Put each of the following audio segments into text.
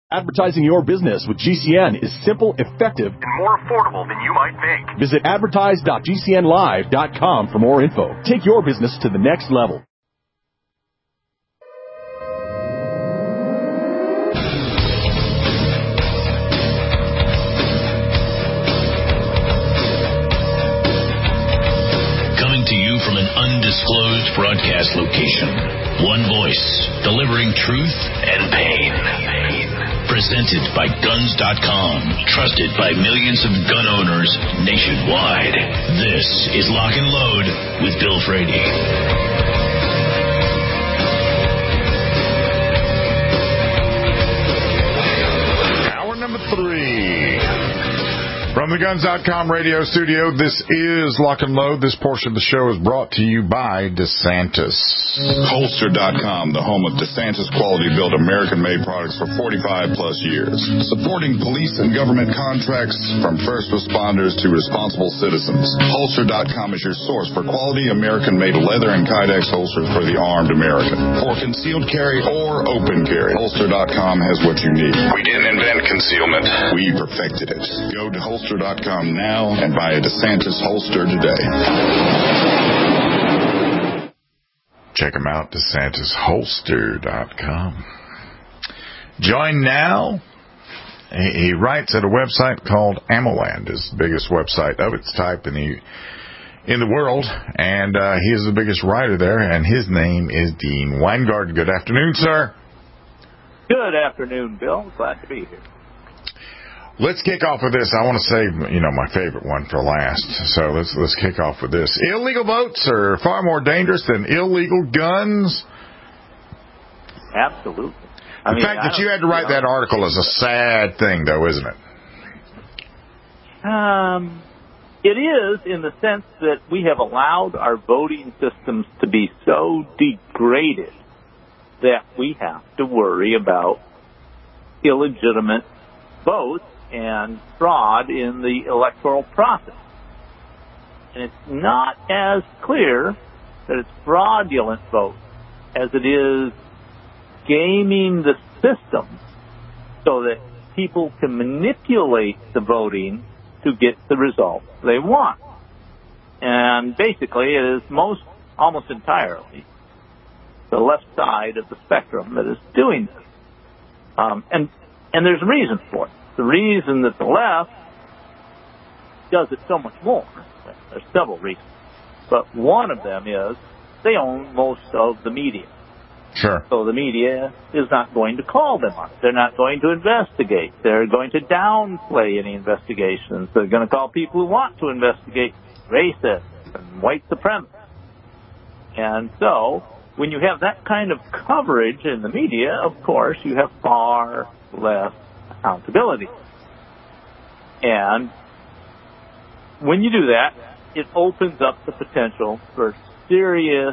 Advertising your business with GCN is simple, effective, and more affordable than you might think. Visit advertise.gcnlive.com for more info. Take your business to the next level. Coming to you from an undisclosed broadcast location. One voice, delivering truth and pain. Presented by Guns.com, trusted by millions of gun owners nationwide. This is Lock and Load with Bill Frady. Hour number 3. From the Guns.com radio studio, this is Lock and Load. This portion of the show is brought to you by DeSantis. Holster.com, the home of DeSantis quality-built American-made products for 45-plus years. Supporting police and government contracts from first responders to responsible citizens. Holster.com is your source for quality American-made leather and Kydex holsters for the armed American. For concealed carry or open carry, Holster.com has what you need. We didn't invent concealment. We perfected it. Go to Holster.com now and buy a DeSantis holster today. Check them out, DeSantisHolster.com. Join now. He writes at a website called AmmoLand. It's the biggest website of its type in the world, and he is the biggest writer there, and his name is Dean Weingarten. Good afternoon, sir. Good afternoon, Bill. Glad to be here. Let's kick off with this. I want to save, my favorite one for last. So let's kick off with this. Illegal votes are far more dangerous than illegal guns. Absolutely. The fact that you had to write that article is a sad thing, though, isn't it? It is, in the sense that we have allowed our voting systems to be so degraded that we have to worry about illegitimate votes and fraud in the electoral process. And it's not as clear that it's fraudulent votes as it is gaming the system so that people can manipulate the voting to get the results they want. And basically it is almost entirely the left side of the spectrum that is doing this. And there's a reason for it. The reason that the left does it so much more, there's several reasons, but one of them is they own most of the media. Sure. So the media is not going to call them on it. They're not going to investigate. They're going to downplay any investigations. They're going to call people who want to investigate racists and white supremacists. And so when you have that kind of coverage in the media, of course, you have far less accountability. And when you do that, it opens up the potential for serious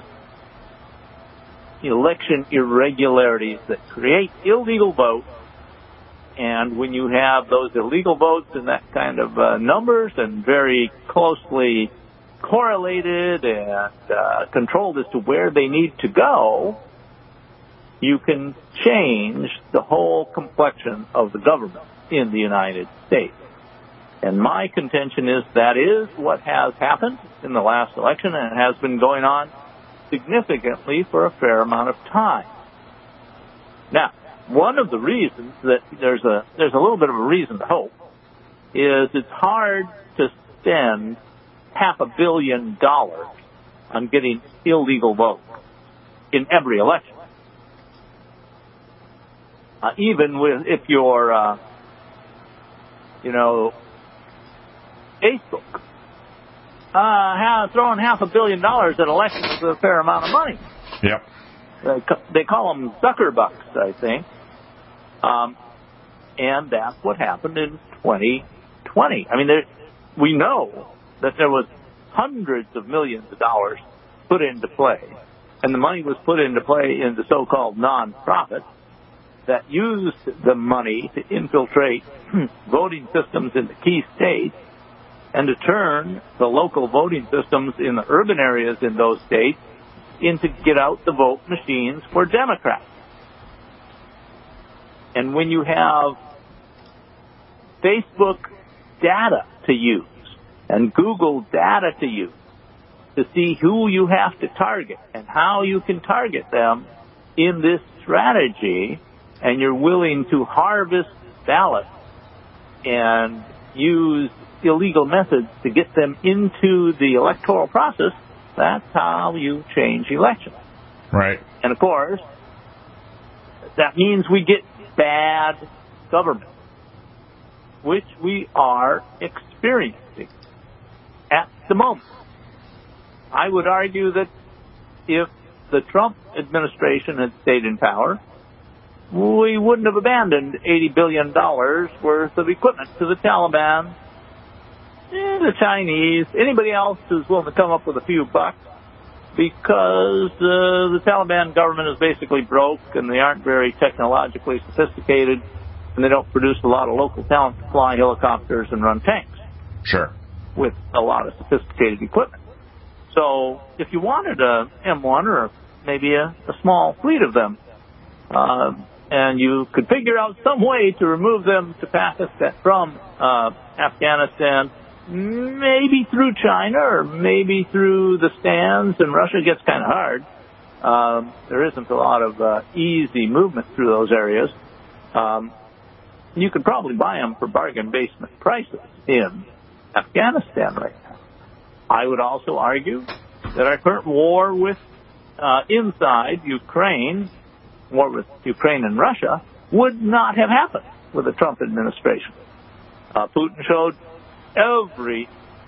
election irregularities that create illegal votes. And when you have those illegal votes in that kind of numbers and very closely correlated and controlled as to where they need to go, you can change the whole complexion of the government in the United States. And my contention is that is what has happened in the last election, and it has been going on significantly for a fair amount of time. Now, one of the reasons that there's a little bit of a reason to hope is it's hard to spend $500 million on getting illegal votes in every election. Even if you're, Facebook, throwing $500 million at elections is a fair amount of money. Yep. They call them sucker bucks, I think. And that's what happened in 2020. I mean, we know that there was hundreds of millions of dollars put into play, and the money was put into play in the so-called nonprofits that used the money to infiltrate voting systems in the key states and to turn the local voting systems in the urban areas in those states into get out the vote machines for Democrats. And when you have Facebook data to use and Google data to use to see who you have to target and how you can target them in this strategy, and you're willing to harvest ballots and use illegal methods to get them into the electoral process, that's how you change elections. Right. And of course, that means we get bad government, which we are experiencing at the moment. I would argue that if the Trump administration had stayed in power, we wouldn't have abandoned $80 billion worth of equipment to the Taliban, the Chinese, anybody else who's willing to come up with a few bucks, because the Taliban government is basically broke and they aren't very technologically sophisticated and they don't produce a lot of local talent to fly helicopters and run tanks. Sure. With a lot of sophisticated equipment. So if you wanted a M1 or maybe a small fleet of them, and you could figure out some way to remove them to Pakistan from Afghanistan, maybe through China or maybe through the stands, and Russia gets kind of hard. There isn't a lot of easy movement through those areas. You could probably buy them for bargain basement prices in Afghanistan right now. I would also argue that our current war with inside Ukraine, war with Ukraine and Russia, would not have happened with the Trump administration. Putin showed every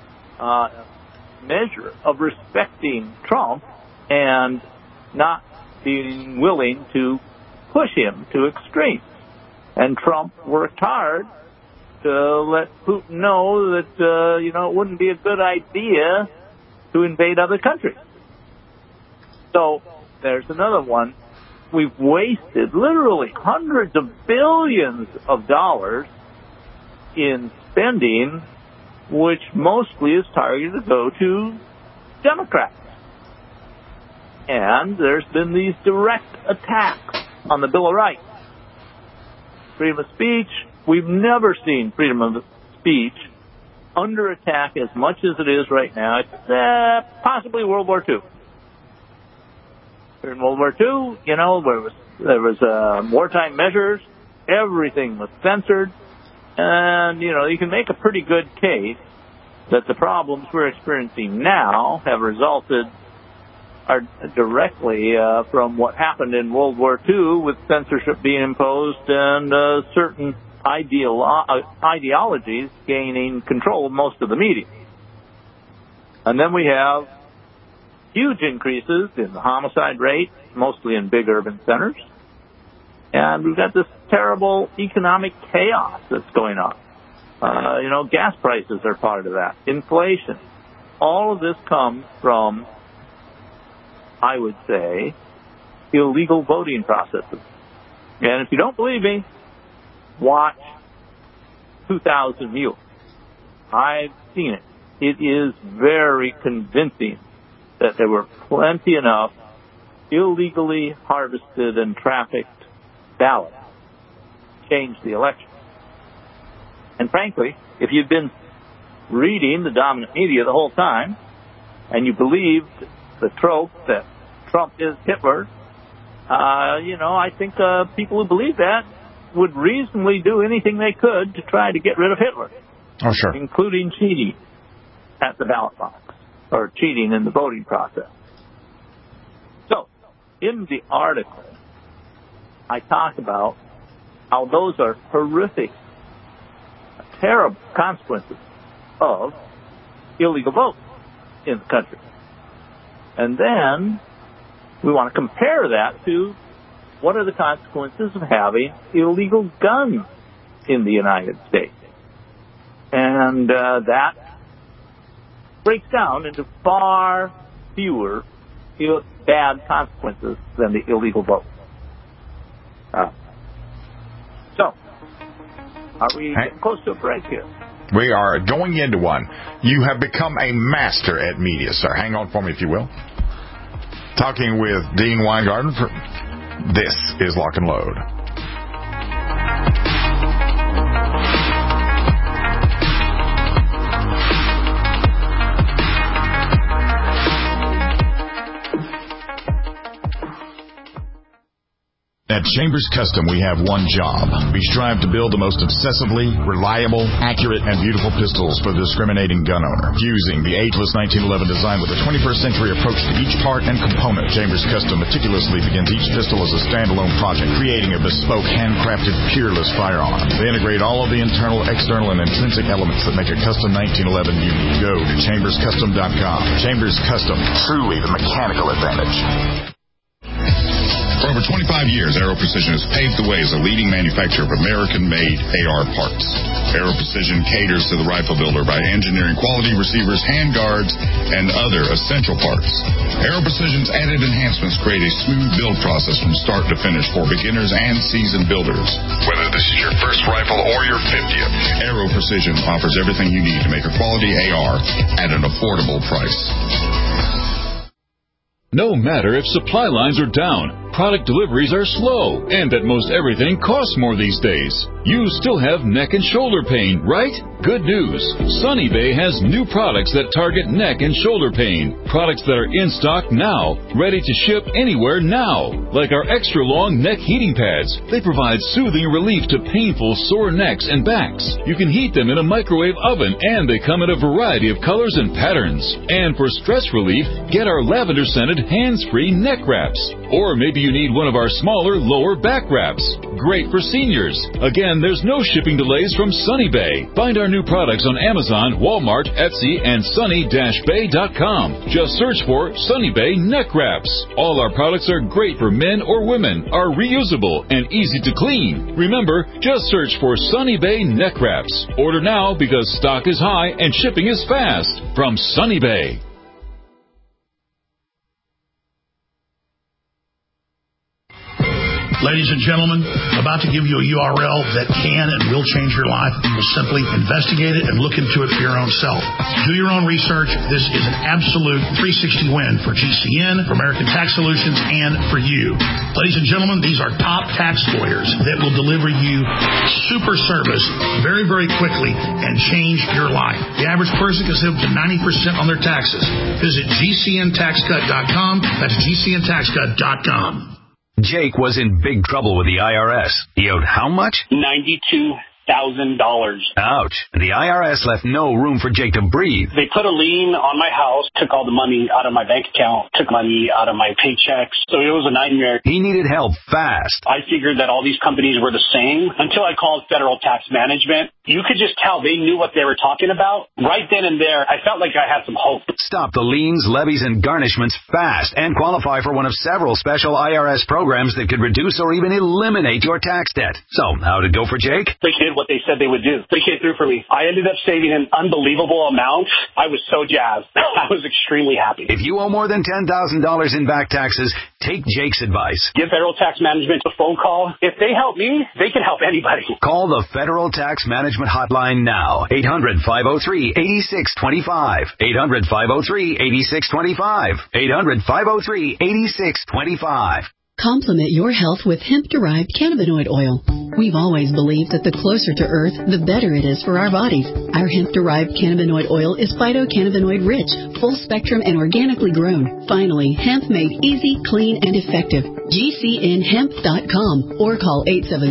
measure of respecting Trump and not being willing to push him to extremes. And Trump worked hard to let Putin know that, it wouldn't be a good idea to invade other countries. So there's another one. We've wasted literally hundreds of billions of dollars in spending, which mostly is targeted to go to Democrats. And there's been these direct attacks on the Bill of Rights. Freedom of speech. We've never seen freedom of speech under attack as much as it is right now. It's possibly World War II. In World War II, there was wartime measures. Everything was censored. And, you can make a pretty good case that the problems we're experiencing now have resulted directly from what happened in World War II with censorship being imposed and certain ideologies gaining control of most of the media. And then we have huge increases in the homicide rate, mostly in big urban centers. And we've got this terrible economic chaos that's going on. Gas prices are part of that. Inflation. All of this comes from, I would say, illegal voting processes. And if you don't believe me, watch 2000 Mules. I've seen it. It is very convincing that there were plenty enough illegally harvested and trafficked ballots to change the election. And frankly, if you've been reading the dominant media the whole time, and you believed the trope that Trump is Hitler, I think people who believe that would reasonably do anything they could to try to get rid of Hitler. Oh, sure. Including cheating at the ballot box or cheating in the voting process. So, in the article, I talk about how those are horrific, terrible consequences of illegal votes in the country. And then we want to compare that to what are the consequences of having illegal guns in the United States. And that breaks down into far fewer bad consequences than the illegal vote. So, are we getting close to a break here? We are going into one. You have become a master at media, sir. Hang on for me, if you will. Talking with Dean Weingarten. This is Lock and Load. Chambers Custom, we have one job. We strive to build the most obsessively reliable, accurate, and beautiful pistols for the discriminating gun owner. Fusing the ageless 1911 design with a 21st century approach to each part and component, Chambers Custom meticulously begins each pistol as a standalone project, creating a bespoke, handcrafted, peerless firearm. They integrate all of the internal, external, and intrinsic elements that make a custom 1911 unique. Go to chamberscustom.com. Chambers Custom, truly the mechanical advantage. For over 25 years, Aero Precision has paved the way as a leading manufacturer of American-made AR parts. Aero Precision caters to the rifle builder by engineering quality receivers, handguards, and other essential parts. Aero Precision's added enhancements create a smooth build process from start to finish for beginners and seasoned builders. Whether this is your first rifle or your 50th, Aero Precision offers everything you need to make a quality AR at an affordable price. No matter if supply lines are down, product deliveries are slow, and that most everything costs more these days, you still have neck and shoulder pain, right? Good news. Sunny Bay has new products that target neck and shoulder pain. Products that are in stock now, ready to ship anywhere now. Like our extra long neck heating pads. They provide soothing relief to painful sore necks and backs. You can heat them in a microwave oven, and they come in a variety of colors and patterns. And for stress relief, get our lavender-scented hands-free neck wraps. Or maybe you need one of our smaller lower back wraps. Great for seniors. Again, there's no shipping delays from Sunny Bay. Find our new products on Amazon, Walmart, Etsy, and sunny-bay.com. Just search for Sunny Bay neck wraps. All our products are great for men or women, are reusable, and easy to clean. Remember, just search for Sunny Bay neck wraps. Order now because stock is high and shipping is fast. From Sunny Bay. Ladies and gentlemen, about to give you a URL that can and will change your life. You will simply investigate it and look into it for your own self. Do your own research. This is an absolute 360 win for GCN, for American Tax Solutions, and for you. Ladies and gentlemen, these are top tax lawyers that will deliver you super service very, very quickly and change your life. The average person can save up to 90% on their taxes. Visit GCNTaxCut.com. That's GCNTaxCut.com. Jake was in big trouble with the IRS. He owed how much? $92,000. Ouch. The IRS left no room for Jake to breathe. They put a lien on my house, took all the money out of my bank account, took money out of my paychecks. So it was a nightmare. He needed help fast. I figured that all these companies were the same until I called Federal Tax Management. You could just tell they knew what they were talking about. Right then and there, I felt like I had some hope. Stop the liens, levies, and garnishments fast and qualify for one of several special IRS programs that could reduce or even eliminate your tax debt. So, how'd it go for Jake? They did what they said they would do. They came through for me. I ended up saving an unbelievable amount. I was so jazzed. I was extremely happy. If you owe more than $10,000 in back taxes, take Jake's advice. Give Federal Tax Management a phone call. If they help me, they can help anybody. Call the Federal Tax Management Hotline now. 800-503-8625. 800-503-8625. 800-503-8625. Complement your health with hemp-derived cannabinoid oil. We've always believed that the closer to Earth, the better it is for our bodies. Our hemp-derived cannabinoid oil is phytocannabinoid-rich, full-spectrum, and organically grown. Finally, hemp made easy, clean, and effective. GCNHemp.com or call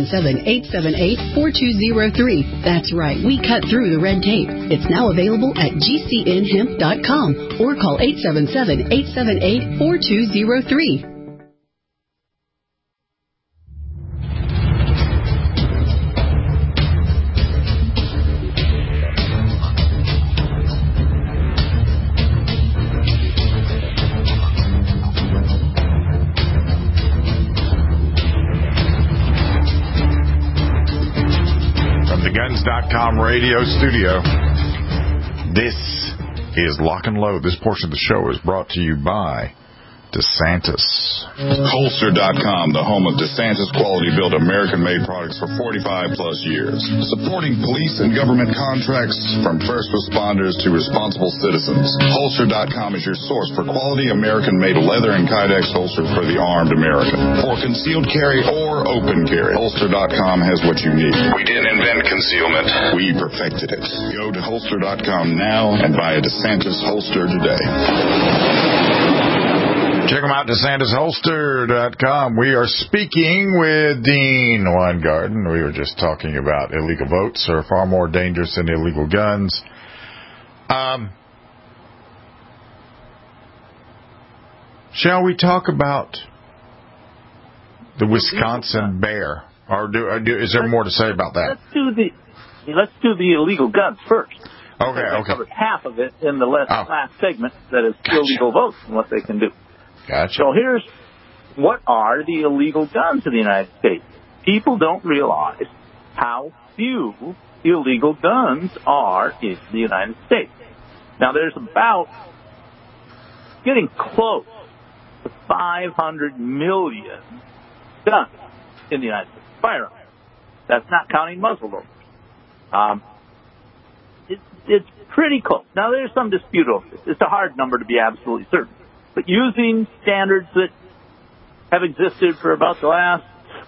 877-878-4203. That's right, we cut through the red tape. It's now available at GCNHemp.com or call 877-878-4203. Guns.com radio studio. This is Lock and Load. This portion of the show is brought to you by DeSantis. Holster.com, the home of DeSantis quality-built American-made products for 45-plus years. Supporting police and government contracts from first responders to responsible citizens. Holster.com is your source for quality American-made leather and Kydex holsters for the armed American. For concealed carry or open carry, Holster.com has what you need. We didn't invent concealment. We perfected it. Go to Holster.com now and buy a DeSantis holster today. Check them out, DeSantisHolster.com. We are speaking with Dean Weingarten. We were just talking about illegal votes are far more dangerous than illegal guns. Shall we talk about the Wisconsin bear? Or is there more to say about that? Let's do the illegal guns first. Okay. I covered half of it in the last segment, that is illegal votes and what they can do. Gotcha. So here's what are the illegal guns in the United States. People don't realize how few illegal guns are in the United States. Now, there's about getting close to 500 million guns in the United States, firearms. That's not counting muzzleloaders. It's pretty close. Now, there's some dispute over this. It's a hard number to be absolutely certain. But using standards that have existed for about the last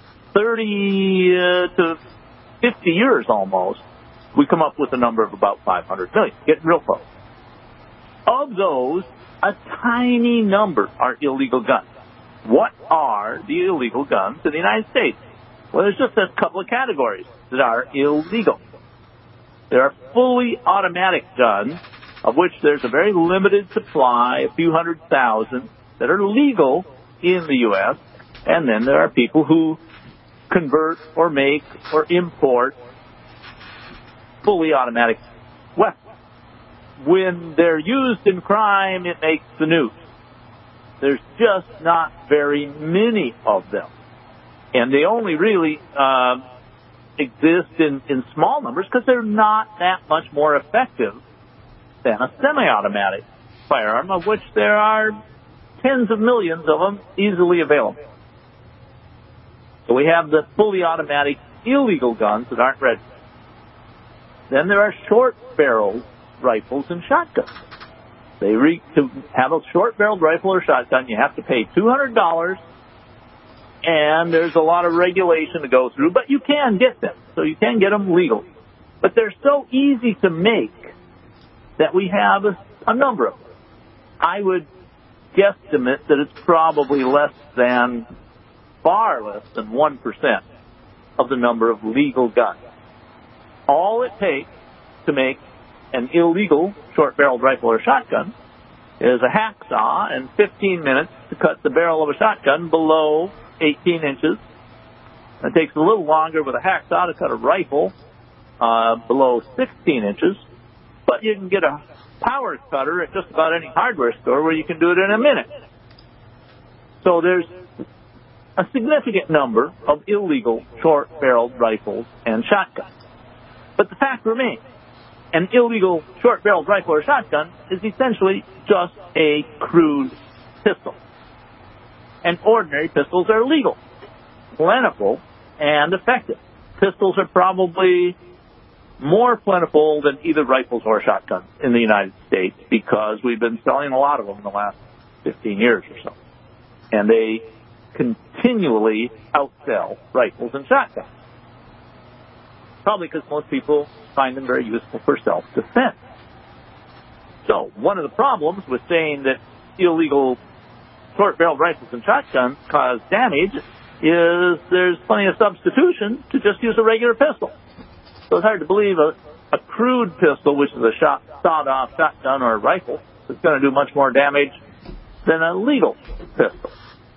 30 to 50 years almost, we come up with a number of about 500 million, getting real close. Of those, a tiny number are illegal guns. What are the illegal guns in the United States? Well, there's just a couple of categories that are illegal. There are fully automatic guns, of which there's a very limited supply, a few 100,000, that are legal in the U.S., and then there are people who convert or make or import fully automatic weapons. When they're used in crime, it makes the news. There's just not very many of them. And they only really exist in small numbers because they're not that much more effective than a semi-automatic firearm, of which there are tens of millions of them easily available. So we have the fully automatic illegal guns that aren't registered. Then there are short-barreled rifles and shotguns. To have a short-barreled rifle or shotgun, you have to pay $200, and there's a lot of regulation to go through, but you can get them. So you can get them legally. But they're so easy to make that we have a number of them. I would guesstimate that it's probably far less than 1% of the number of legal guns. All it takes to make an illegal short-barreled rifle or shotgun is a hacksaw and 15 minutes to cut the barrel of a shotgun below 18 inches. It takes a little longer with a hacksaw to cut a rifle below 16 inches, but you can get a power cutter at just about any hardware store where you can do it in a minute. So there's a significant number of illegal short-barreled rifles and shotguns. But the fact remains, an illegal short-barreled rifle or shotgun is essentially just a crude pistol. And ordinary pistols are legal, plentiful, and effective. Pistols are probably more plentiful than either rifles or shotguns in the United States because we've been selling a lot of them in the last 15 years or so. And they continually outsell rifles and shotguns. Probably because most people find them very useful for self-defense. So one of the problems with saying that illegal short-barreled rifles and shotguns cause damage is there's plenty of substitution to just use a regular pistol. So it's hard to believe a crude pistol, which is a sawed-off shotgun or a rifle, is going to do much more damage than a legal pistol.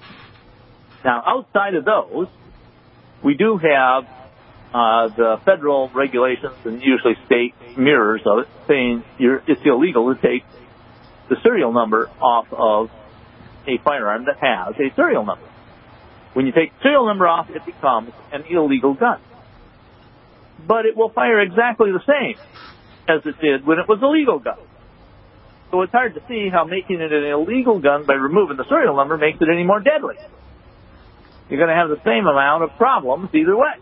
Now, outside of those, we do have the federal regulations and usually state mirrors of it saying it's illegal to take the serial number off of a firearm that has a serial number. When you take the serial number off, it becomes an illegal gun. But it will fire exactly the same as it did when it was a legal gun. So it's hard to see how making it an illegal gun by removing the serial number makes it any more deadly. You're going to have the same amount of problems either way.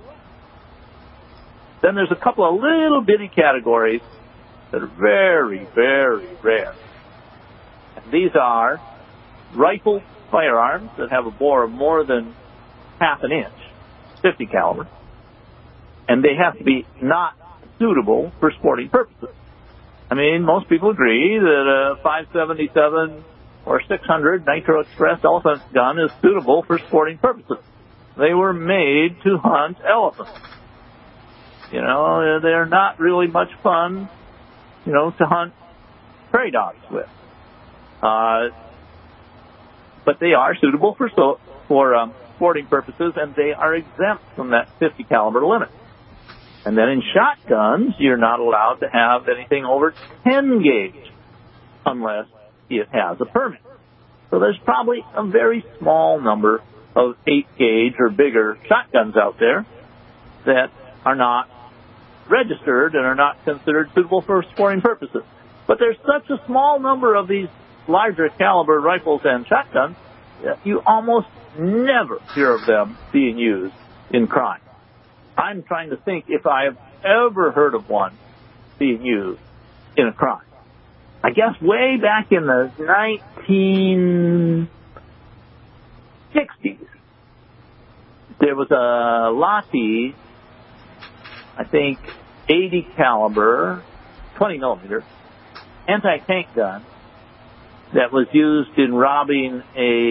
Then there's a couple of little bitty categories that are very, very rare. And these are rifle firearms that have a bore of more than half an inch, 50 caliber, and they have to be not suitable for sporting purposes. I mean, most people agree that a .577 or 600 Nitro Express elephant gun is suitable for sporting purposes. They were made to hunt elephants. You know, they're not really much fun, you know, to hunt prairie dogs with. But they are suitable for sporting purposes, and they are exempt from that 50 caliber limit. And then in shotguns, you're not allowed to have anything over 10 gauge unless it has a permit. So there's probably a very small number of 8 gauge or bigger shotguns out there that are not registered and are not considered suitable for sporting purposes. But there's such a small number of these larger caliber rifles and shotguns that you almost never hear of them being used in crime. I'm trying to think if I have ever heard of one being used in a crime. I guess way back in the 1960s, there was a Lockheed, I think, 80 caliber, 20 millimeter, anti-tank gun that was used in robbing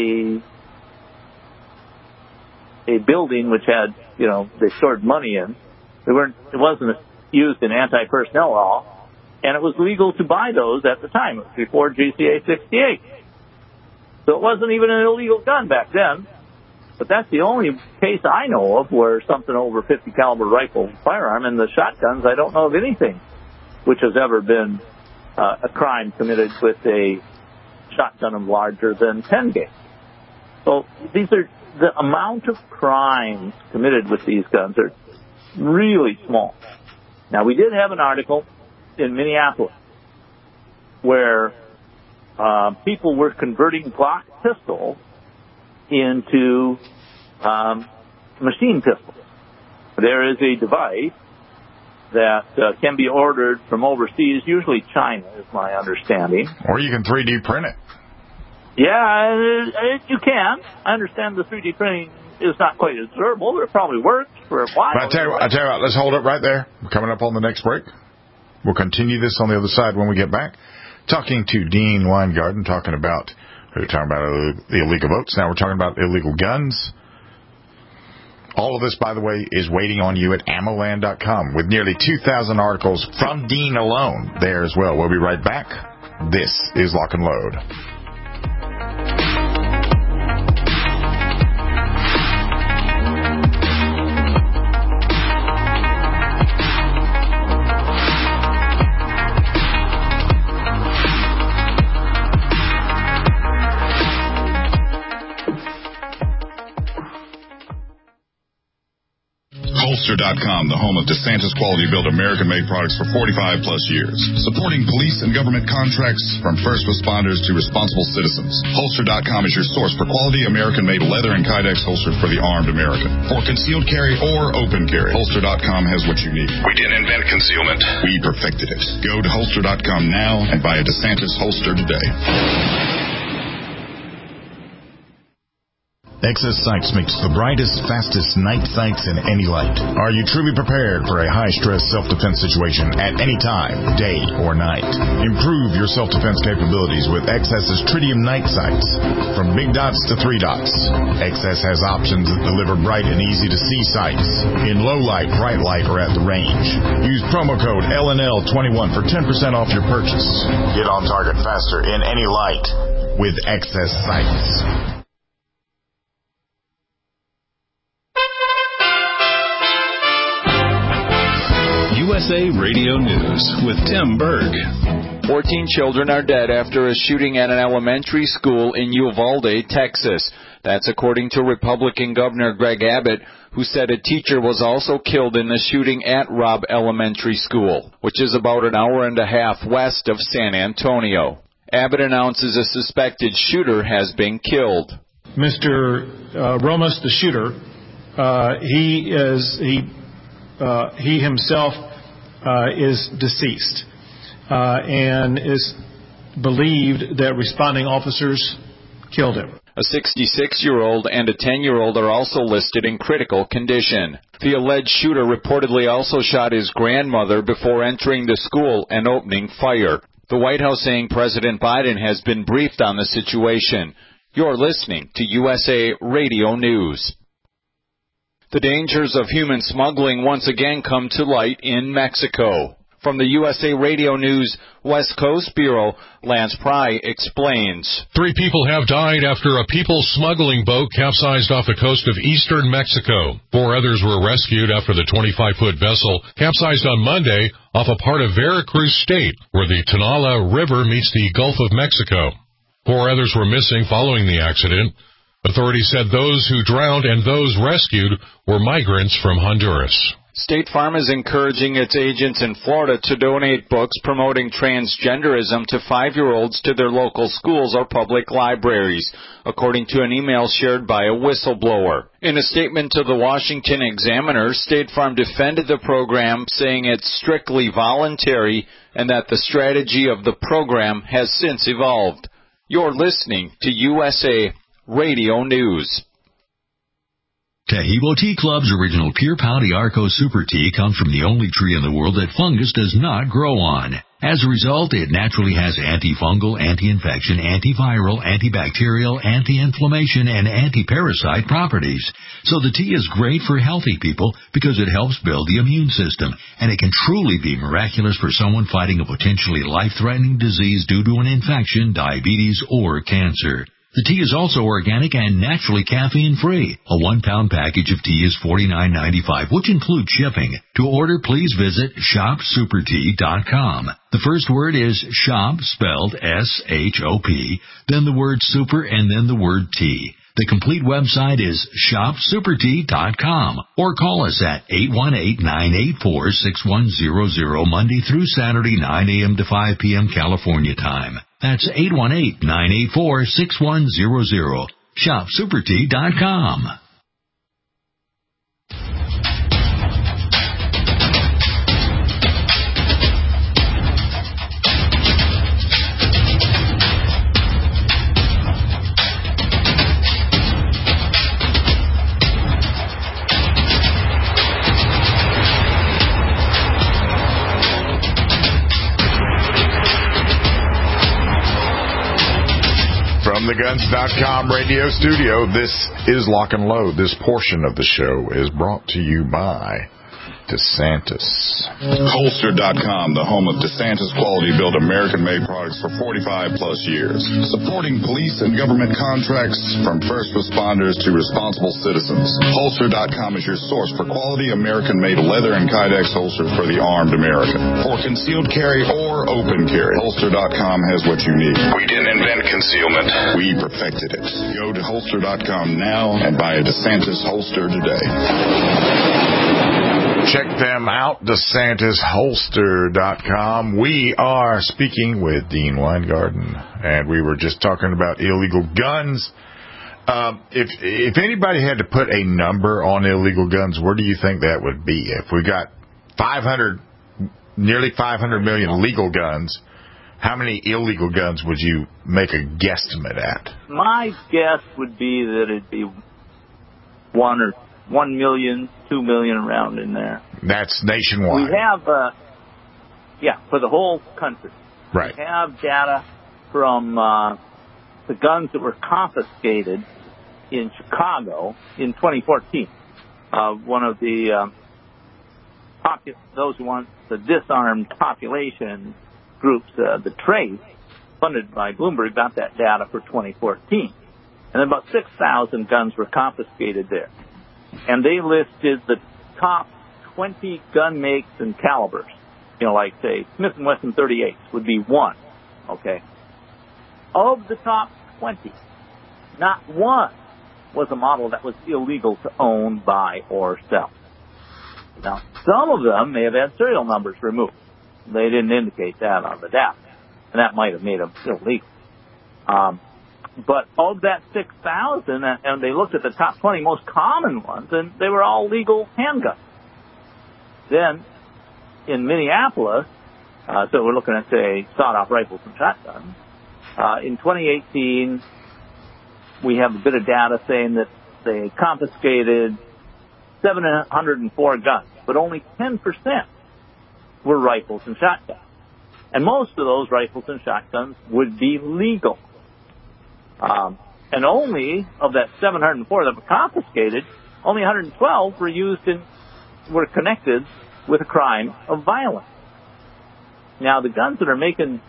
a building which had, you know, they stored money in. It wasn't used in anti-personnel law, and it was legal to buy those at the time. It was before GCA 68. So it wasn't even an illegal gun back then. But that's the only case I know of where something over 50 caliber rifle firearm. And the shotguns, I don't know of anything which has ever been a crime committed with a shotgun of larger than 10 gauge. So these are the amount of crimes committed with these guns are really small. Now, we did have an article in Minneapolis where people were converting Glock pistols into machine pistols. There is a device that can be ordered from overseas, usually China is my understanding. Or you can 3D print it. Yeah, you can. I understand the 3D printing is not quite as durable, but it probably works for a while. But I tell you what, let's hold it right there. We're coming up on the next break. We'll continue this on the other side when we get back. Talking to Dean Weingarten, talking about the illegal votes. Now we're talking about illegal guns. All of this, by the way, is waiting on you at AmmoLand.com with nearly 2,000 articles from Dean alone there as well. We'll be right back. This is Lock and Load. Holster.com, the home of DeSantis quality-built American-made products for 45 plus years. Supporting police and government contracts from first responders to responsible citizens. Holster.com is your source for quality American-made leather and Kydex holsters for the armed American. For concealed carry or open carry, Holster.com has what you need. We didn't invent concealment. We perfected it. Go to Holster.com now and buy a DeSantis holster today. XS Sights makes the brightest, fastest night sights in any light. Are you truly prepared for a high-stress self-defense situation at any time, day or night? Improve your self-defense capabilities with XS's Tritium night sights. From big dots to 3 dots, XS has options that deliver bright and easy-to-see sights in low light, bright light, or at the range. Use promo code LNL21 for 10% off your purchase. Get on target faster in any light with XS Sights. USA Radio News with Tim Berg. 14 children are dead after a shooting at an elementary school in Uvalde, Texas. That's according to Republican Governor Greg Abbott, who said a teacher was also killed in the shooting at Robb Elementary School, which is about an hour and a half west of San Antonio. Abbott announces a suspected shooter has been killed. Mr. Romas, the shooter, he himself is deceased and is believed that responding officers killed him. A 66-year-old and a 10-year-old are also listed in critical condition. The alleged shooter reportedly also shot his grandmother before entering the school and opening fire. The White House saying President Biden has been briefed on the situation. You're listening to USA Radio News. The dangers of human smuggling once again come to light in Mexico. From the USA Radio News West Coast Bureau, Lance Pry explains. 3 people have died after a people smuggling boat capsized off the coast of eastern Mexico. 4 others were rescued after the 25-foot vessel capsized on Monday off a part of Veracruz State, where the Tonala River meets the Gulf of Mexico. 4 others were missing following the accident. Authorities said those who drowned and those rescued were migrants from Honduras. State Farm is encouraging its agents in Florida to donate books promoting transgenderism to 5-year-olds to their local schools or public libraries, according to an email shared by a whistleblower. In a statement to the Washington Examiner, State Farm defended the program, saying it's strictly voluntary and that the strategy of the program has since evolved. You're listening to USA Radio News. Tahibo Tea Club's original Pure Pau d'Arco Super Tea comes from the only tree in the world that fungus does not grow on. As a result, it naturally has antifungal, anti-infection, antiviral, antibacterial, anti-inflammation, and anti-parasite properties. So the tea is great for healthy people because it helps build the immune system, and it can truly be miraculous for someone fighting a potentially life-threatening disease due to an infection, diabetes, or cancer. The tea is also organic and naturally caffeine-free. A 1-pound package of tea is $49.95, which includes shipping. To order, please visit shopsupertea.com. The first word is shop, spelled S-H-O-P, then the word super, and then the word tea. The complete website is shopsupertea.com, or call us at 818-984-6100 Monday through Saturday, 9 a.m. to 5 p.m. California time. That's 818-984-6100. shopsupertea.com. From the Guns.com radio studio, this is Lock and Load. This portion of the show is brought to you by DeSantis. Holster.com, the home of DeSantis quality-built American-made products for 45-plus years. Supporting police and government contracts from first responders to responsible citizens. Holster.com is your source for quality American-made leather and Kydex holsters for the armed American. For concealed carry or open carry, Holster.com has what you need. We didn't invent concealment. We perfected it. Go to Holster.com now and buy a DeSantis holster today. Check them out, DeSantisHolster.com. We are speaking with Dean Weingarten, and we were just talking about illegal guns. If anybody had to put a number on illegal guns, where do you think that would be? If we got nearly 500 million legal guns, how many illegal guns would you make a guesstimate at? My guess would be that it'd be 1 million, 2 million, around in there. That's nationwide. We have, for the whole country. Right. We have data from the guns that were confiscated in Chicago in 2014. One of the those who want the disarmed population groups, the TRACE, funded by Bloomberg, got that data for 2014. And about 6,000 guns were confiscated there. And they listed the top 20 gun makes and calibers. Like, say, Smith & Wesson 38s would be one, okay? Of the top 20, not one was a model that was illegal to own, buy, or sell. Now, some of them may have had serial numbers removed. They didn't indicate that on the data, and that might have made them illegal. But of that 6,000, and they looked at the top 20 most common ones, and they were all legal handguns. Then, in Minneapolis, so we're looking at, say, sawed-off rifles and shotguns, in 2018, we have a bit of data saying that they confiscated 704 guns, but only 10% were rifles and shotguns. And most of those rifles and shotguns would be legal. And only of that 704 that were confiscated, only 112 were connected with a crime of violence. Now, the guns that are making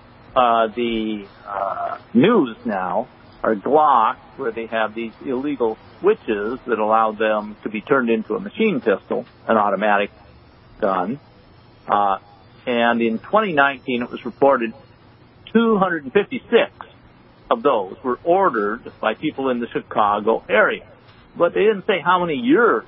the news now are Glocks, where they have these illegal switches that allow them to be turned into a machine pistol, an automatic gun. And in 2019, it was reported 256 of those were ordered by people in the Chicago area. But they didn't say how many years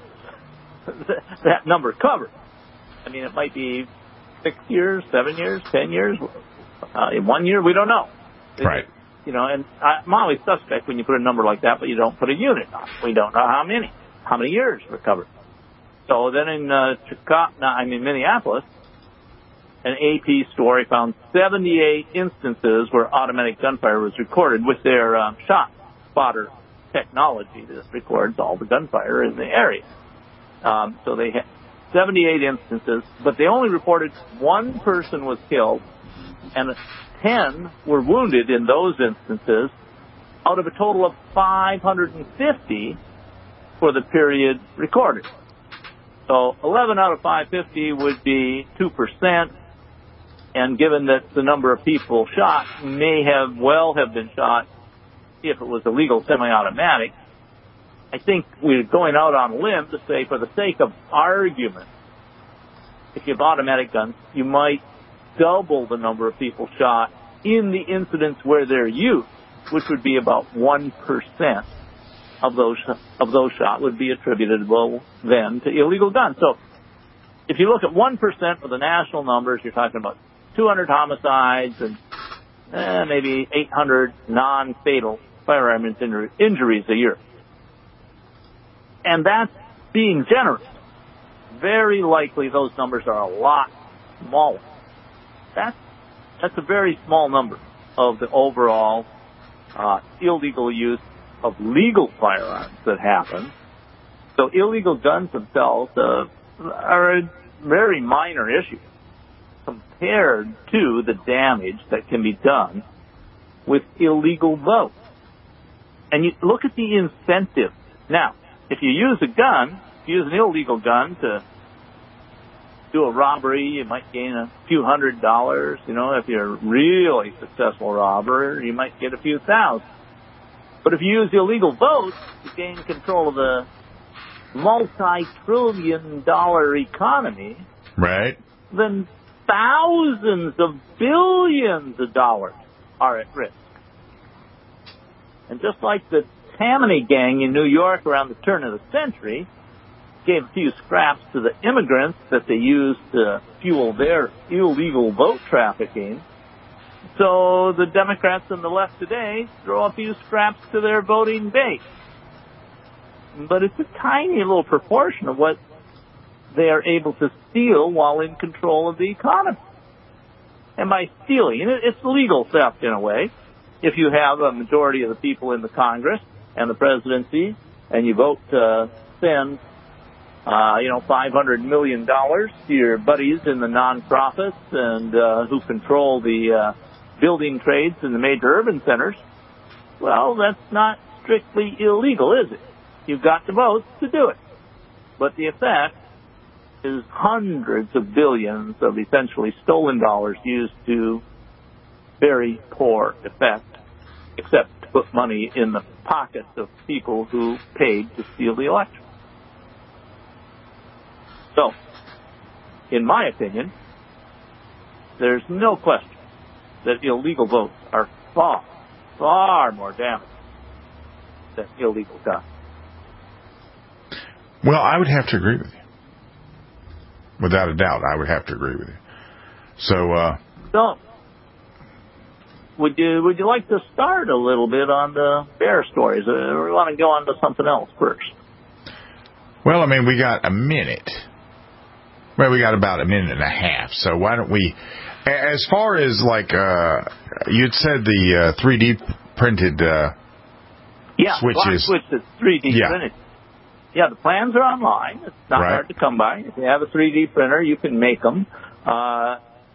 that number covered. I mean, it might be 6 years, 7 years, 10 years, in 1 year, we don't know. Right. You know, and I'm always suspect when you put a number like that, but you don't put a unit on it. We don't know how many years were covered. So then in Minneapolis, an AP story found 78 instances where automatic gunfire was recorded with their shot spotter technology that records all the gunfire in the area. So they had 78 instances, but they only reported one person was killed and 10 were wounded in those instances out of a total of 550 for the period recorded. So 11 out of 550 would be 2%. And given that the number of people shot may have been shot if it was a legal semi-automatic, I think we're going out on a limb to say, for the sake of argument, if you have automatic guns, you might double the number of people shot in the incidents where they're used, which would be about 1% of those shot would be attributable then to illegal guns. So if you look at 1% of the national numbers, you're talking about 200 homicides and maybe 800 non-fatal firearm injuries a year. And that's being generous. Very likely those numbers are a lot smaller. That's a very small number of the overall illegal use of legal firearms that happen. So illegal guns themselves are a very minor issue compared to the damage that can be done with illegal votes. And you look at the incentive. Now, if you use an illegal gun to do a robbery, you might gain a few $100s. You know, if you're a really successful robber, you might get a few thousand. But if you use illegal votes to gain control of the multi-trillion-dollar economy, right, then thousands of billions of dollars are at risk. And just like the Tammany gang in New York around the turn of the century gave a few scraps to the immigrants that they used to fuel their illegal vote trafficking, so the Democrats and the left today throw a few scraps to their voting base. But it's a tiny little proportion of what they are able to steal while in control of the economy. And by stealing, it's legal theft in a way. If you have a majority of the people in the Congress and the presidency, and you vote to send, $500 million to your buddies in the nonprofits and who control the building trades in the major urban centers, well, that's not strictly illegal, is it? You've got the votes to do it. But the effect is hundreds of billions of essentially stolen dollars used to very poor effect, except to put money in the pockets of people who paid to steal the election. So, in my opinion, there's no question that illegal votes are far, far more damaging than illegal guns. Well, I would have to agree with you. Without a doubt, I would have to agree with you. So, would you like to start a little bit on the bear stories, or we want to go on to something else first? Well, I mean, we got a minute. Well, we got about a minute and a half. So why don't we, as far as like, you'd said the 3D printed switches. Switch that's 3D printed. Yeah, the plans are online. It's not hard to come by. If you have a 3D printer, you can make them.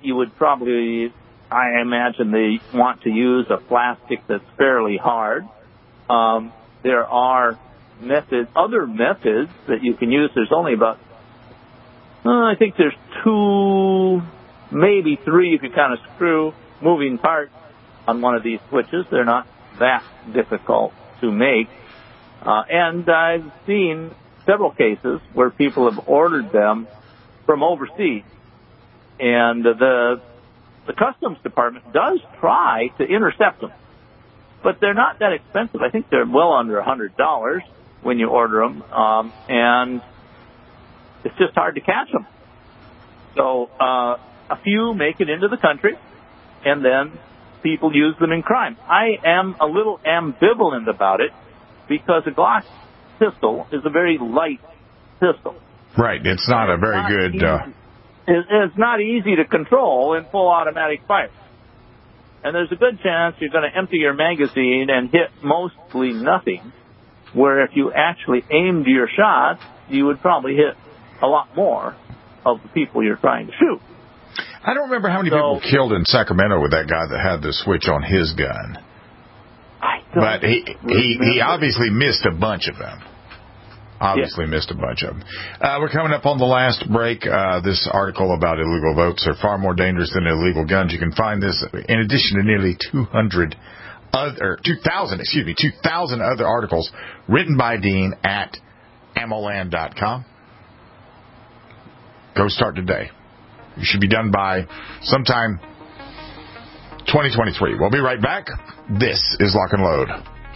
you would probably, I imagine they want to use a plastic that's fairly hard. There are other methods that you can use. There's only about, I think there's 2, maybe 3 you could kind of screw moving parts on one of these switches. They're not that difficult to make. And I've seen several cases where people have ordered them from overseas. And the Customs Department does try to intercept them. But they're not that expensive. I think they're well under $100 when you order them. And it's just hard to catch them. So a few make it into the country, and then people use them in crime. I am a little ambivalent about it because a Glock pistol is a very light pistol. Right. It's not a very good... It's not easy to control in full automatic fire. And there's a good chance you're going to empty your magazine and hit mostly nothing, where if you actually aimed your shots, you would probably hit a lot more of the people you're trying to shoot. I don't remember how many people killed in Sacramento with that guy that had the switch on his gun. But he obviously missed a bunch of them. Missed a bunch of them. We're coming up on the last break. This article about illegal votes are far more dangerous than illegal guns. You can find this in addition to nearly 2,000 other articles written by Dean at AmmoLand.com. Go start today. You should be done by sometime 2023. We'll be right back. This is Lock and Load.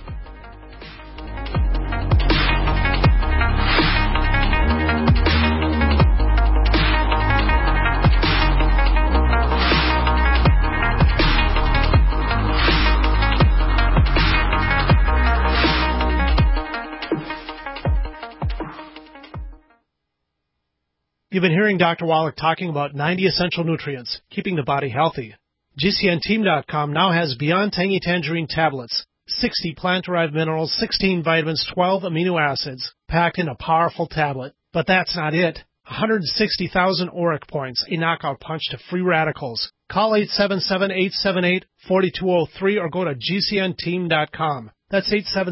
You've been hearing Dr. Wallach talking about 90 essential nutrients, keeping the body healthy. GCNteam.com now has Beyond Tangy Tangerine tablets, 60 plant-derived minerals, 16 vitamins, 12 amino acids, packed in a powerful tablet. But that's not it. 160,000 auric points, a knockout punch to free radicals. Call 877-878-4203 or go to GCNteam.com. That's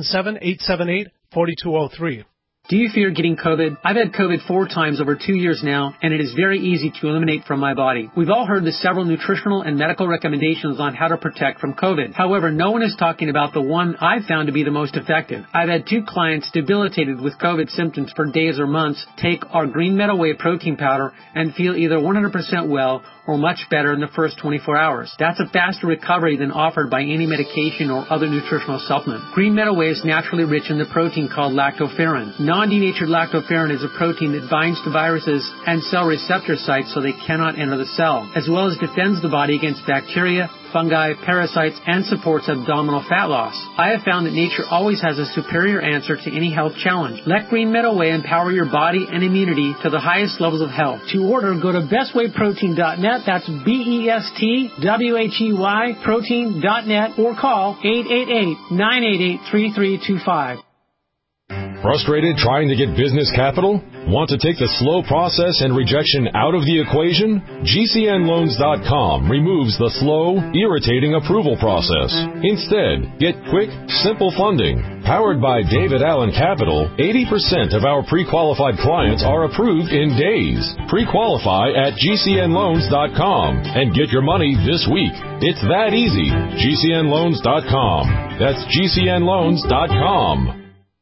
877-878-4203. Do you fear getting COVID? I've had COVID 4 times over 2 years now, and it is very easy to eliminate from my body. We've all heard the several nutritional and medical recommendations on how to protect from COVID. However, no one is talking about the one I've found to be the most effective. I've had 2 clients debilitated with COVID symptoms for days or months take our Green Meadow Whey protein powder and feel either 100% well or much better in the first 24 hours. That's a faster recovery than offered by any medication or other nutritional supplement. Green Meadow Whey is naturally rich in the protein called lactoferrin. Non-denatured lactoferrin is a protein that binds to viruses and cell receptor sites so they cannot enter the cell, as well as defends the body against bacteria, fungi, parasites, and supports abdominal fat loss. I have found that nature always has a superior answer to any health challenge. Let Green Meadow Whey empower your body and immunity to the highest levels of health. To order, go to bestwayprotein.net. That's BESTWHEY protein.net or call 888-988-3325. Frustrated trying to get business capital? Want to take the slow process and rejection out of the equation? GCNloans.com removes the slow, irritating approval process. Instead, get quick, simple funding. Powered by David Allen Capital, 80% of our pre-qualified clients are approved in days. Pre-qualify at GCNloans.com and get your money this week. It's that easy. GCNloans.com. That's GCNloans.com.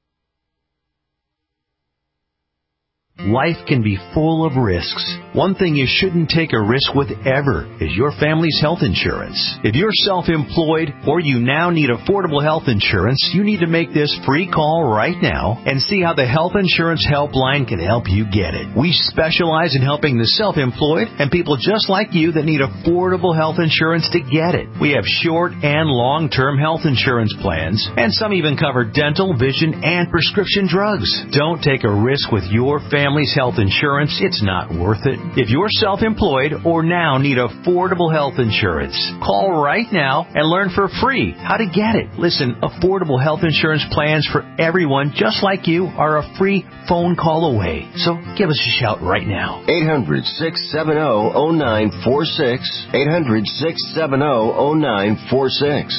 Life can be full of risks. One thing you shouldn't take a risk with ever is your family's health insurance. If you're self-employed or you now need affordable health insurance, you need to make this free call right now and see how the Health Insurance Helpline can help you get it. We specialize in helping the self-employed and people just like you that need affordable health insurance to get it. We have short and long-term health insurance plans, and some even cover dental, vision, and prescription drugs. Don't take a risk with your family family's health insurance, it's not worth it. If you're self-employed or now need affordable health insurance, call right now and learn for free how to get it. Listen, affordable health insurance plans for everyone just like you are a free phone call away. So give us a shout right now. 800-670-0946. 800-670-0946.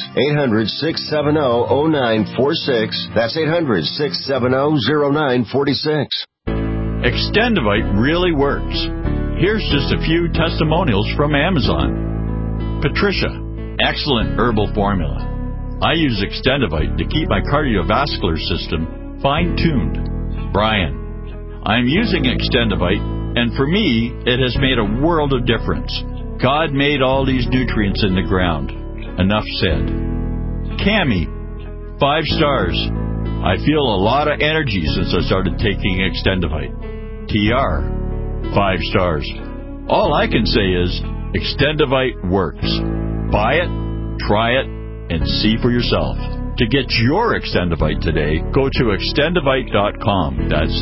800-670-0946. That's 800-670-0946. Extendivite really works. Here's just a few testimonials from Amazon. Patricia, excellent herbal formula. I use Extendivite to keep my cardiovascular system fine-tuned. Brian, I'm using Extendivite, and for me, it has made a world of difference. God made all these nutrients in the ground. Enough said. Cammie, 5 stars. I feel a lot of energy since I started taking Extendivite. TR, 5 stars. All I can say is Extendivite works. Buy it, try it, and see for yourself. To get your Extendivite today, go to extendivite.com. That's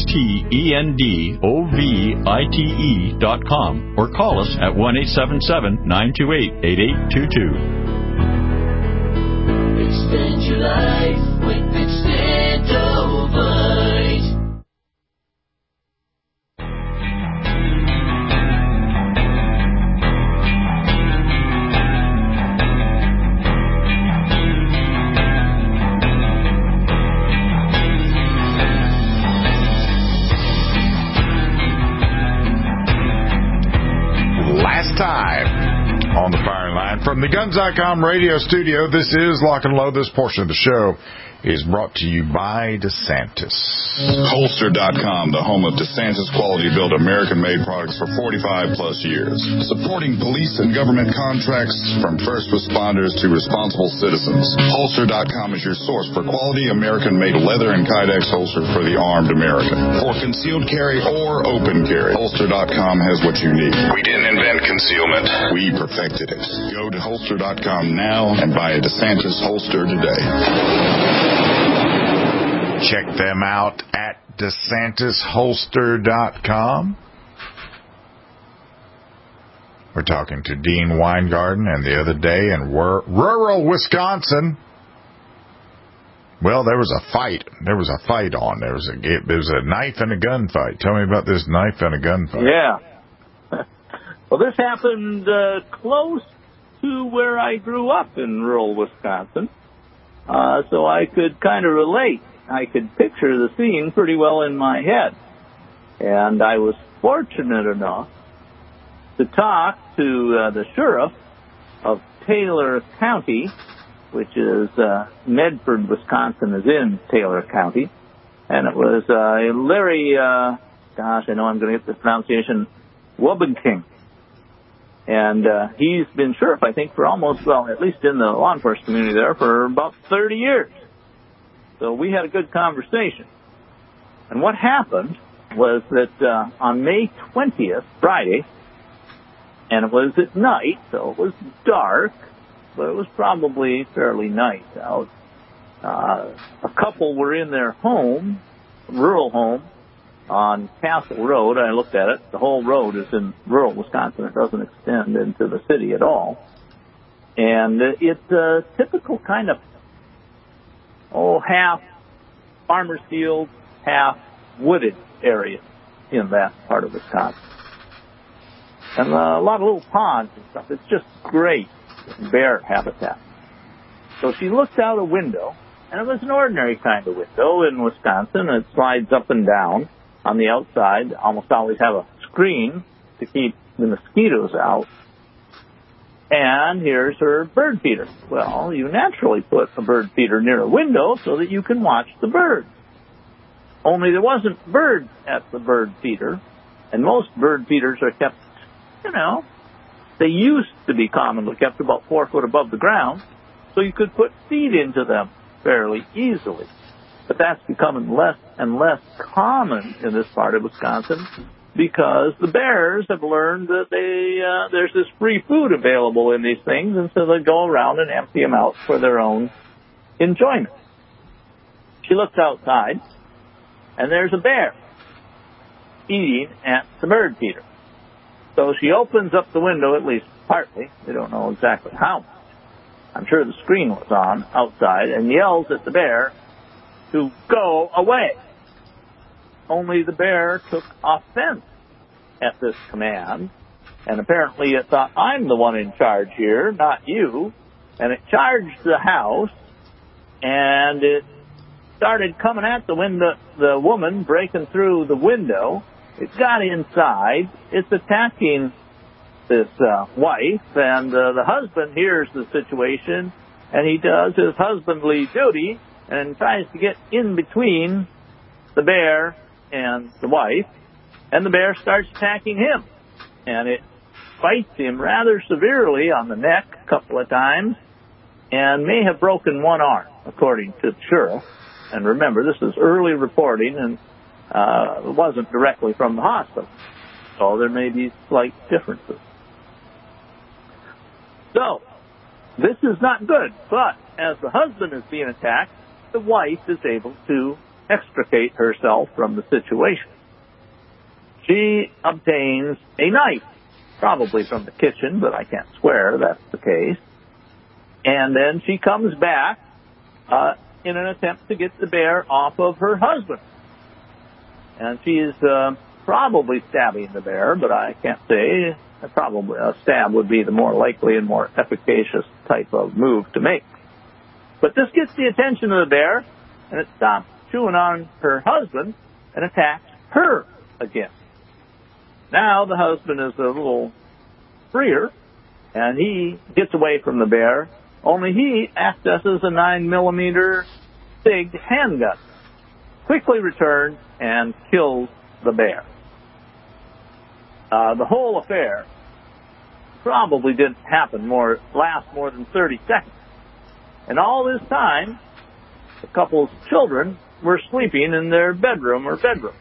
XTENDOVITE.com, or call us at 1-877-928-8822. Extend your life with Extendivite. Last time on the firing line from the Guns.com radio studio, this is Lock and Load. This portion of the show is brought to you by DeSantis. Holster.com, the home of DeSantis quality-built American-made products for 45 plus years. Supporting police and government contracts from first responders to responsible citizens. Holster.com is your source for quality American-made leather and Kydex holster for the armed American. For concealed carry or open carry, Holster.com has what you need. We didn't invent concealment. We perfected it. Go to Holster.com now and buy a DeSantis holster today. Check them out at DeSantisHolster.com. We're talking to Dean Weingarten, and the other day in rural Wisconsin, well, there was a fight. There was a fight on. There was a knife and a gunfight. Tell me about this knife and a gunfight. Yeah. Well, this happened close to where I grew up in rural Wisconsin, so I could kind of relate. I could picture the scene pretty well in my head. And I was fortunate enough to talk to the sheriff of Taylor County, which is Medford, Wisconsin is in Taylor County. And it was Larry, I know I'm going to get the pronunciation, Wobenking. And he's been sheriff, I think, for almost, well, at least in the law enforcement community there, for about 30 years. So we had a good conversation. And what happened was that on May 20th, Friday, and it was at night, so it was dark, but it was probably fairly nice out. A couple were in their home, rural home, on Castle Road. I looked at it. The whole road is in rural Wisconsin. It doesn't extend into the city at all. And it's a typical kind of half farmer's field, half wooded area in that part of Wisconsin. And a lot of little ponds and stuff. It's just great bear habitat. So she looked out a window, and it was an ordinary kind of window in Wisconsin. It slides up and down on the outside. Almost always have a screen to keep the mosquitoes out. And here's her bird feeder. Well, you naturally put a bird feeder near a window so that you can watch the birds. Only there wasn't birds at the bird feeder, and most bird feeders are kept, they used to be commonly kept about 4 foot above the ground, so you could put feed into them fairly easily. But that's becoming less and less common in this part of Wisconsin, because the bears have learned that there's this free food available in these things, and so they go around and empty them out for their own enjoyment. She looked outside, and there's a bear. eating at the bird feeder. So she opens up the window, at least partly. We don't know exactly how much. I'm sure the screen was on outside, and yells at the bear to go away. Only the bear took offense at this command, and apparently it thought, I'm the one in charge here, not you. And it charged the house, and it started coming at the window, the woman breaking through the window. It got inside. It's attacking this wife, and the husband hears the situation, and he does his husbandly duty and tries to get in between the bear and the wife, and the bear starts attacking him, and it bites him rather severely on the neck a couple of times and may have broken one arm, according to the sheriff. And remember, this is early reporting, and it wasn't directly from the hospital, so there may be slight differences. So, this is not good, but as the husband is being attacked, the wife is able to extricate herself from the situation. She obtains a knife, probably from the kitchen, but I can't swear that's the case. And then she comes back in an attempt to get the bear off of her husband. And she's probably stabbing the bear, but I can't say. Probably a stab would be the more likely and more efficacious type of move to make. But this gets the attention of the bear, and it stops chewing on her husband and attacks her again. Now the husband is a little freer, and he gets away from the bear, only he accesses a 9mm SIG handgun, quickly returns, and kills the bear. The whole affair probably didn't last more than 30 seconds. And all this time, the couple's children were sleeping in their bedroom or bedrooms.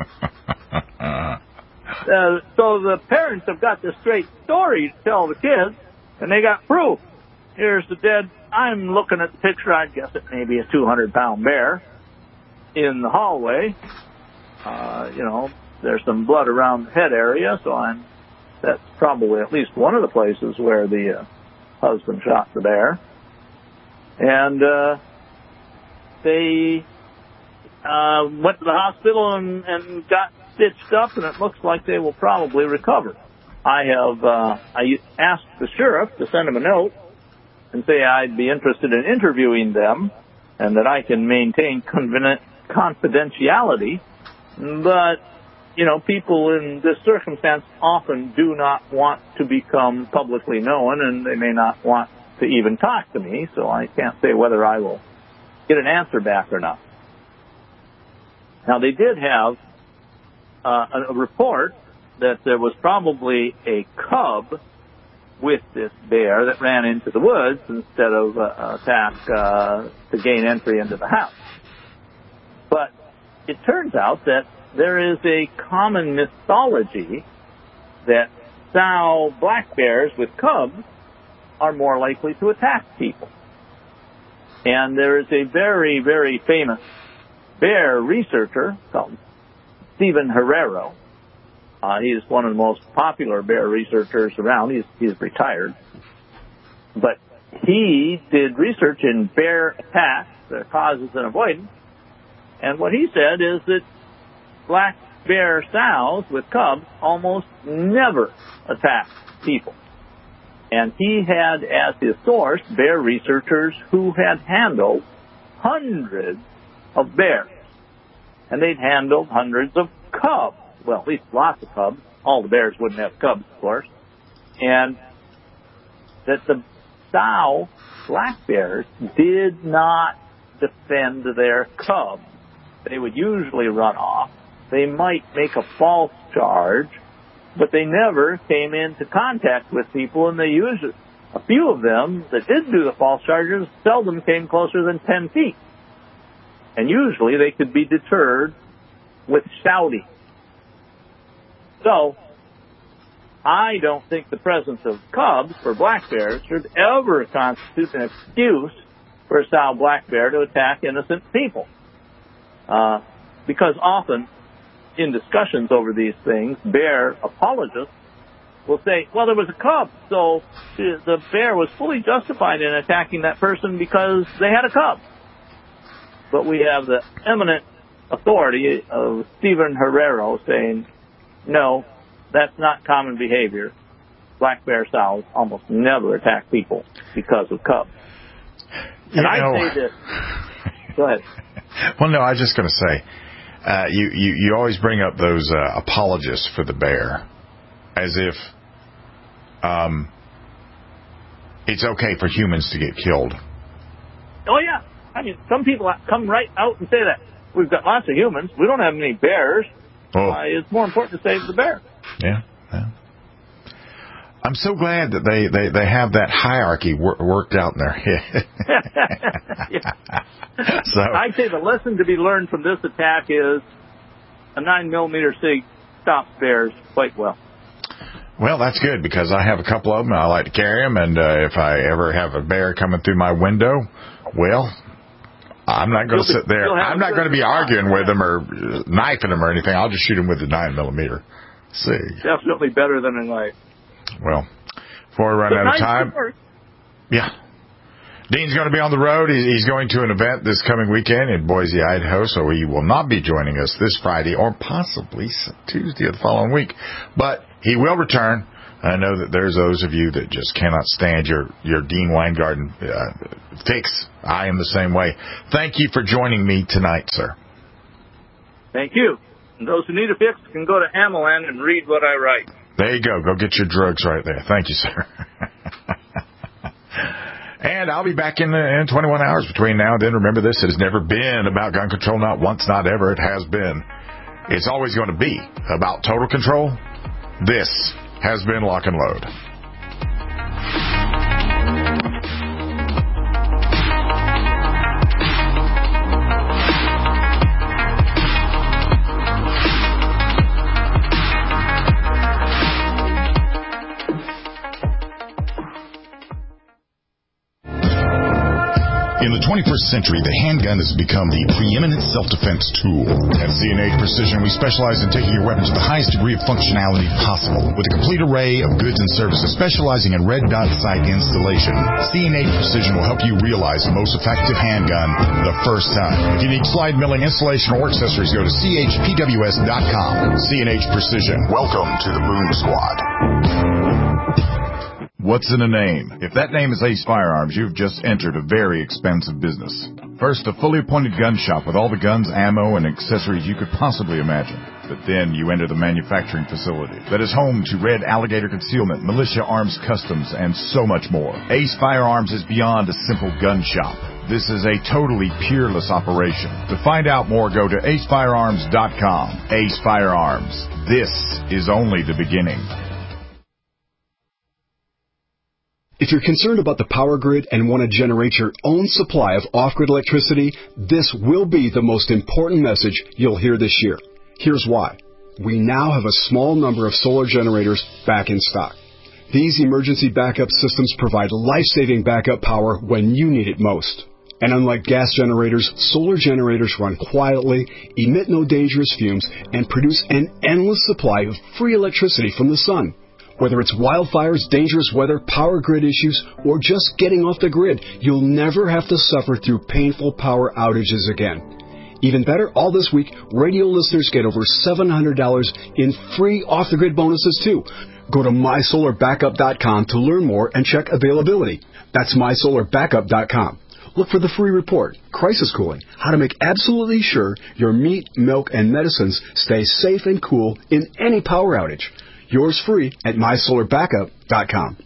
So the parents have got this straight story to tell the kids, and they got proof. Here's the dead. I'm looking at the picture. I guess it may be a 200-pound bear in the hallway. There's some blood around the head area, so that's probably at least one of the places where the husband shot the bear. And they went to the hospital and got stitched up, and it looks like they will probably recover. I asked the sheriff to send him a note and say I'd be interested in interviewing them and that I can maintain confidentiality. But, people in this circumstance often do not want to become publicly known, and they may not want to even talk to me, so I can't say whether I will get an answer back or not. Now, they did have a report that there was probably a cub with this bear that ran into the woods instead of attack to gain entry into the house. But it turns out that there is a common mythology that sow black bears with cubs are more likely to attack people. And there is a very, very famous bear researcher called Stephen Herrero. He's one of the most popular bear researchers around. He's retired. But he did research in bear attacks, their causes and avoidance. And what he said is that black bear sows with cubs almost never attack people. And he had as his source bear researchers who had handled hundreds of bears. And they'd handled hundreds of cubs. Well, at least lots of cubs. All the bears wouldn't have cubs, of course. And that the sow black bears did not defend their cubs. They would usually run off. They might make a false charge, but they never came into contact with people, and a few of them that did do the false charges seldom came closer than 10 feet. And usually they could be deterred with shouting. So, I don't think the presence of cubs for black bears should ever constitute an excuse for a sow black bear to attack innocent people. Because often in discussions over these things, bear apologists will say, well, there was a cub, so the bear was fully justified in attacking that person because they had a cub. But we have the eminent authority of Stephen Herrero saying, no, that's not common behavior. Black bear sows almost never attack people because of cubs. And I say this. Go ahead. Well, no, I was just going to say, you always bring up those apologists for the bear as if it's okay for humans to get killed. Oh, yeah. I mean, some people come right out and say that. We've got lots of humans. We don't have any bears. Oh. It's more important to save the bear. Yeah. I'm so glad that they have that hierarchy worked out in their head. So I'd say the lesson to be learned from this attack is a 9mm SIG stops bears quite well. Well, that's good because I have a couple of them. I like to carry them, and if I ever have a bear coming through my window, well, I'm not going to sit there. I'm not going to be arguing with them or knifing them or anything. I'll just shoot them with the 9mm SIG. Definitely better than a knife. Well, before we run out of time, yeah. Dean's going to be on the road. He's going to an event this coming weekend in Boise, Idaho, so he will not be joining us this Friday or possibly Tuesday of the following week. But he will return. I know that there's those of you that just cannot stand your Dean Weingarten fix. I am the same way. Thank you for joining me tonight, sir. Thank you. And those who need a fix can go to Amaland and read what I write. There you go. Go get your drugs right there. Thank you, sir. And I'll be back in 21 hours between now and then. Remember this, it has never been about gun control, not once, not ever. It has been. It's always going to be about total control. This has been Lock and Load. In the 21st century, the handgun has become the preeminent self-defense tool. At C&H Precision, we specialize in taking your weapon to the highest degree of functionality possible. With a complete array of goods and services specializing in red dot sight installation, C&H Precision will help you realize the most effective handgun the first time. If you need slide milling, installation, or accessories, go to chpws.com. C&H Precision. Welcome to the Moon Squad. What's in a name? If that name is Ace Firearms, you've just entered a very expensive business. First, a fully appointed gun shop with all the guns, ammo, and accessories you could possibly imagine. But then you enter the manufacturing facility that is home to Red Alligator Concealment, Militia Arms Customs, and so much more. Ace Firearms is beyond a simple gun shop. This is a totally peerless operation. To find out more, go to acefirearms.com. Ace Firearms. This is only the beginning. If you're concerned about the power grid and want to generate your own supply of off-grid electricity, this will be the most important message you'll hear this year. Here's why. We now have a small number of solar generators back in stock. These emergency backup systems provide life-saving backup power when you need it most. And unlike gas generators, solar generators run quietly, emit no dangerous fumes, and produce an endless supply of free electricity from the sun. Whether it's wildfires, dangerous weather, power grid issues, or just getting off the grid, you'll never have to suffer through painful power outages again. Even better, all this week, radio listeners get over $700 in free off-the-grid bonuses, too. Go to mysolarbackup.com to learn more and check availability. That's mysolarbackup.com. Look for the free report, Crisis Cooling, how to make absolutely sure your meat, milk, and medicines stay safe and cool in any power outage. Yours free at mysolarbackup.com.